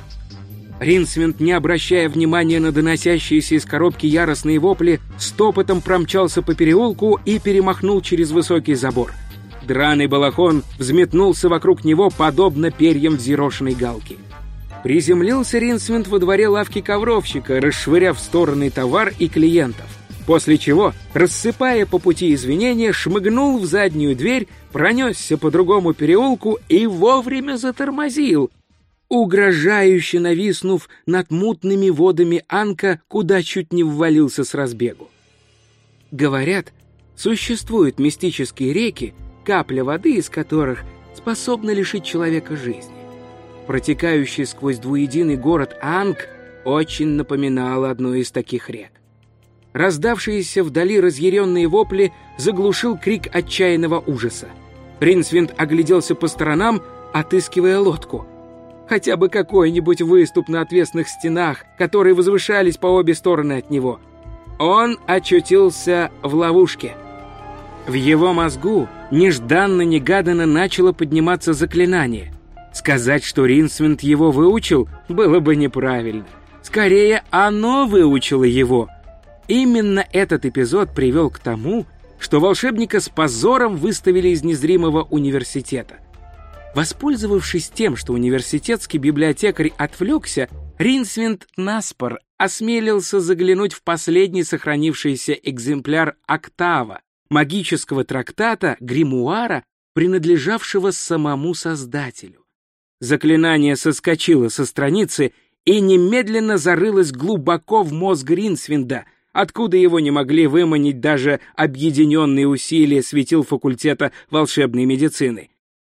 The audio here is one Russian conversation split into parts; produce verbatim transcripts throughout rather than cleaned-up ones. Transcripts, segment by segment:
Ринсвинд, не обращая внимания на доносящиеся из коробки яростные вопли, стопотом промчался по переулку и перемахнул через высокий забор. Драный балахон взметнулся вокруг него, подобно перьям взъерошенной галки. Приземлился Ринсвинд во дворе лавки ковровщика, расшвыряв в стороны товар и клиентов. После чего, рассыпая по пути извинения, шмыгнул в заднюю дверь, пронесся по другому переулку и вовремя затормозил, угрожающе нависнув над мутными водами Анка, куда чуть не ввалился с разбегу. Говорят, существуют мистические реки, капля воды из которых способна лишить человека жизни. Протекающий сквозь двуединый город Анк очень напоминал одну из таких рек. Раздавшиеся вдали разъяренные вопли заглушил крик отчаянного ужаса. Ринсвинд огляделся по сторонам, отыскивая лодку. Хотя бы какой-нибудь выступ на отвесных стенах, которые возвышались по обе стороны от него. Он очутился в ловушке. В его мозгу нежданно-негаданно начало подниматься заклинание. Сказать, что Ринсвинд его выучил, было бы неправильно. Скорее, оно выучило его. Именно этот эпизод привел к тому, что волшебника с позором выставили из незримого университета. Воспользовавшись тем, что университетский библиотекарь отвлекся, Ринсвинд наспор осмелился заглянуть в последний сохранившийся экземпляр «Октава» магического трактата гримуара, принадлежавшего самому создателю. Заклинание соскочило со страницы и немедленно зарылось глубоко в мозг Ринсвинда, откуда его не могли выманить даже объединенные усилия светил факультета волшебной медицины.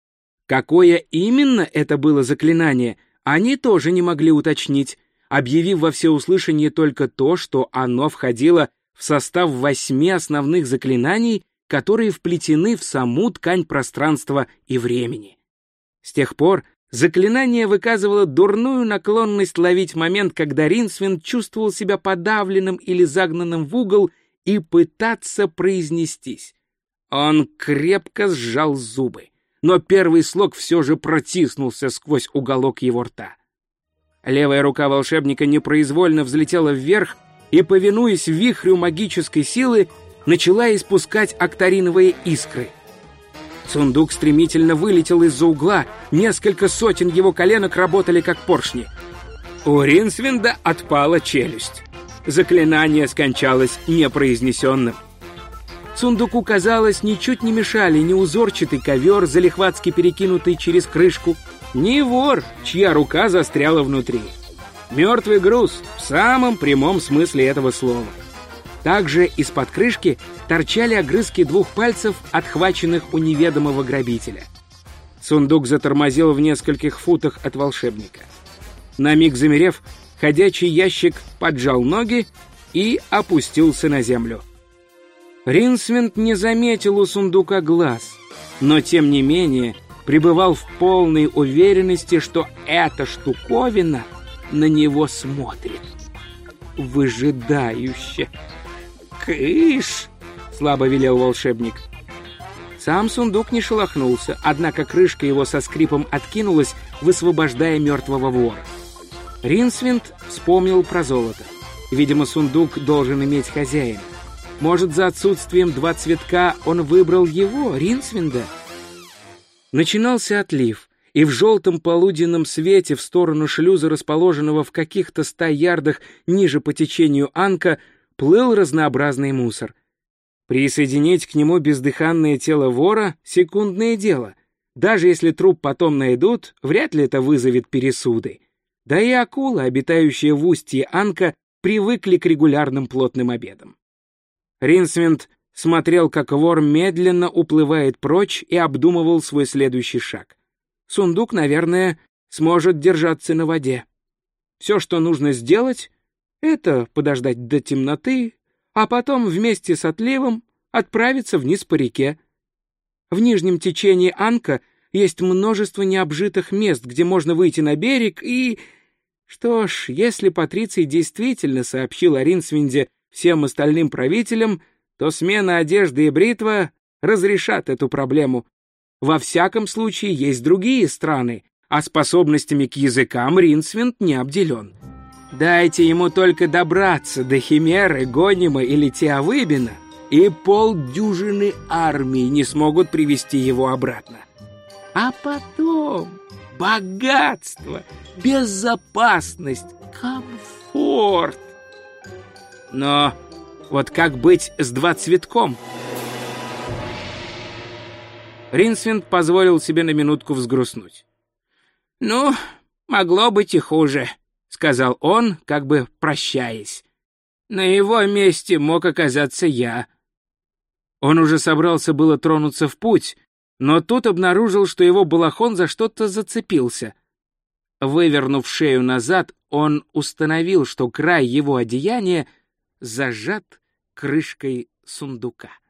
Какое именно это было заклинание, они тоже не могли уточнить, объявив во всеуслышание только то, что оно входило в состав восьми основных заклинаний, которые вплетены в саму ткань пространства и времени. С тех пор заклинание выказывало дурную наклонность ловить момент, когда Ринсвинд чувствовал себя подавленным или загнанным в угол, и пытаться произнестись. Он крепко сжал зубы, но первый слог все же протиснулся сквозь уголок его рта. Левая рука волшебника непроизвольно взлетела вверх и, повинуясь вихрю магической силы, начала испускать октариновые искры. Сундук стремительно вылетел из-за угла, несколько сотен его коленок работали как поршни. У Ринсвинда отпала челюсть. Заклинание скончалось непроизнесенным. Сундуку, казалось, ничуть не мешали ни узорчатый ковер, залихватски перекинутый через крышку, ни вор, чья рука застряла внутри. Мертвый груз в самом прямом смысле этого слова. Также из-под крышки торчали огрызки двух пальцев, отхваченных у неведомого грабителя. Сундук затормозил в нескольких футах от волшебника. На миг замерев, ходячий ящик поджал ноги и опустился на землю. Ринсвинд не заметил у сундука глаз, но тем не менее пребывал в полной уверенности, что эта штуковина на него смотрит. Выжидающе. «Кыш!» — слабо велел волшебник. Сам сундук не шелохнулся, однако крышка его со скрипом откинулась, высвобождая мертвого вора. Ринсвинд вспомнил про золото. Видимо, сундук должен иметь хозяина. Может, за отсутствием два цветка он выбрал его, Ринсвинда? Начинался отлив, и в желтом полуденном свете в сторону шлюза, расположенного в каких-то ста ярдах ниже по течению Анка, плыл разнообразный мусор. Присоединить к нему бездыханное тело вора — секундное дело. Даже если труп потом найдут, вряд ли это вызовет пересуды. Да и акулы, обитающие в устье Анка, привыкли к регулярным плотным обедам. Ринсвинд смотрел, как вор медленно уплывает прочь, и обдумывал свой следующий шаг. Сундук, наверное, сможет держаться на воде. Все, что нужно сделать, это подождать до темноты, а потом вместе с отливом отправиться вниз по реке. В нижнем течении Анка есть множество необжитых мест, где можно выйти на берег, и... Что ж, если Патриций действительно сообщил о Ринсвинде всем остальным правителям, то смена одежды и бритва разрешат эту проблему. Во всяком случае, есть другие страны, а способностями к языкам Ринсвинд не обделен. Дайте ему только добраться до Химеры, Гонима или Теовыбина, и полдюжины армий не смогут привести его обратно. А потом богатство, безопасность, комфорт. Но вот как быть с двадцветком? Ринсвинд позволил себе на минутку взгрустнуть. «Ну, могло быть и хуже», — сказал он, как бы прощаясь. «На его месте мог оказаться я». Он уже собрался было тронуться в путь, но тут обнаружил, что его балахон за что-то зацепился. Вывернув шею назад, он установил, что край его одеяния зажат крышкой сундука.